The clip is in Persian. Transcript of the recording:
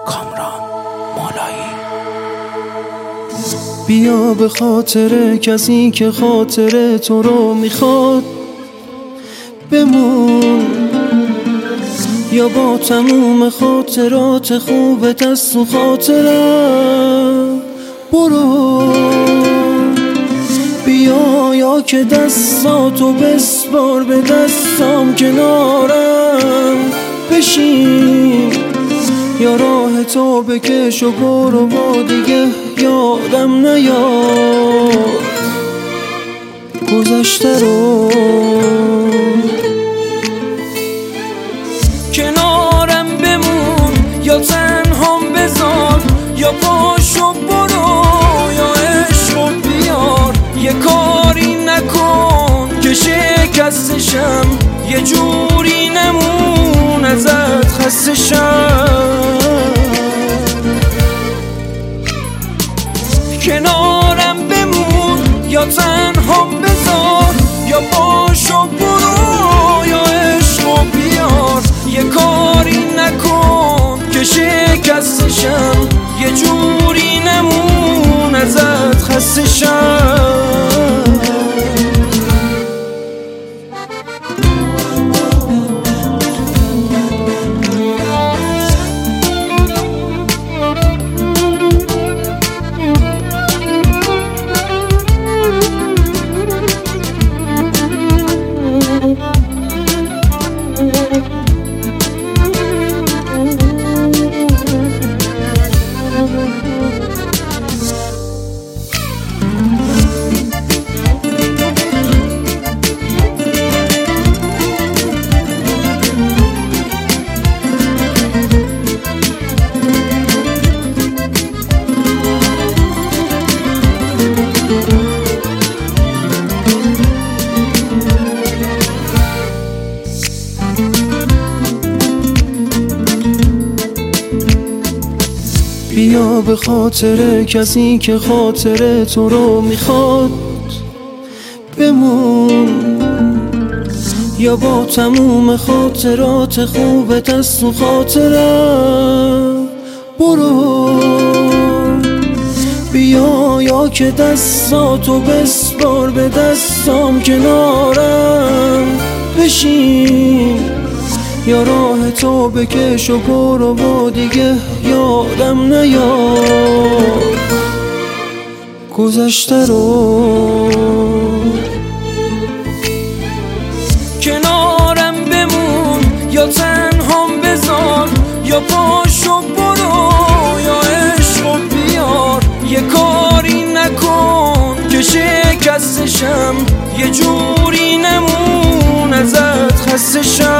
کامران مولایی. بیا به خاطر کسی که خاطر تو رو میخواد بمون، یا با تموم خاطرات خوب دست و خاطرم برو. بیا یا که دستاتو بسپار به دستام، کنارم بشین، یا راه تو بکش و برو با دیگه یادم نیاد گذشته رو. کنارم بمون یا تنهام بذار، یا پاشو برو یا عشقو بیار. یه کاری نکن که شکستشم، یه جوری نمون ازت خستشم. کنارم بمون یا تنهام بذار، یا پاشو برو یا عشقو بیار. یه کاری نکن که شکستشم، یه جوری نمون ازت خستشم. بیا به خاطر کسی که خاطر تو رو میخواد بمون، یا با تموم خاطرات خوب دست و خاطرم برو. بیا یا که دستاتو بسپار به دستام، کنارم بشین، یا راه تو بکش و برو با دیگه یادم نیاد گذشته رو. کنارم بمون یا تنهام بذار، یا پاشو برو یا عشقو بیار. یه کاری نکن که شکستشم، یه جوری نمون ازت خستشم.